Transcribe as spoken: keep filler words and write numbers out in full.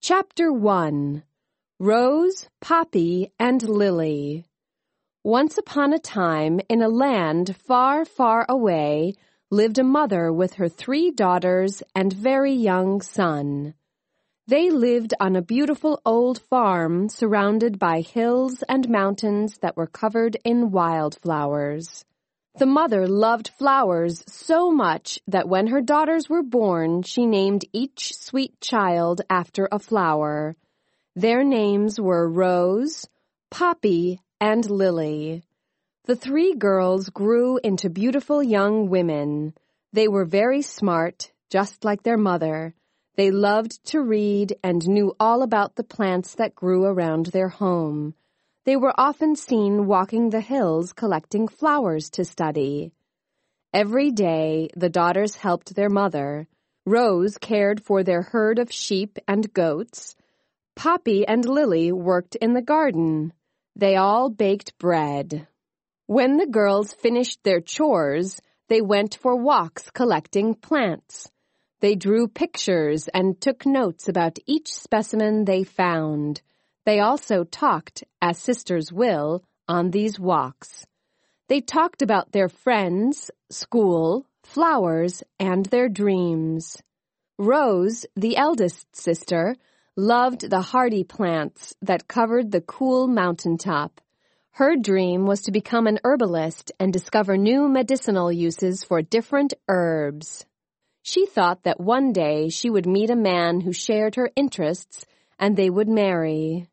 Chapter one. Rose, Poppy, and Lily. Once upon a time, in a land far, far away, lived a mother with her three daughters and very young son. They lived on a beautiful old farm surrounded by hills and mountains that were covered in wildflowers. The mother loved flowers so much that when her daughters were born, she named each sweet child after a flower. Their names were Rose, Poppy, and Lily. The three girls grew into beautiful young women. They were very smart, just like their mother. They loved to read and knew all about the plants that grew around their home. They were often seen walking the hills collecting flowers to study. Every day, the daughters helped their mother. Rose cared for their herd of sheep and goats. Poppy and Lily worked in the garden. They all baked bread. When the girls finished their chores, they went for walks collecting plants. They drew pictures and took notes about each specimen they found. They also talked, as sisters will, on these walks. They talked about their friends, school, flowers, and their dreams. Rose, the eldest sister, loved the hardy plants that covered the cool mountaintop. Her dream was to become an herbalist and discover new medicinal uses for different herbs. She thought that one day she would meet a man who shared her interests and they would marry.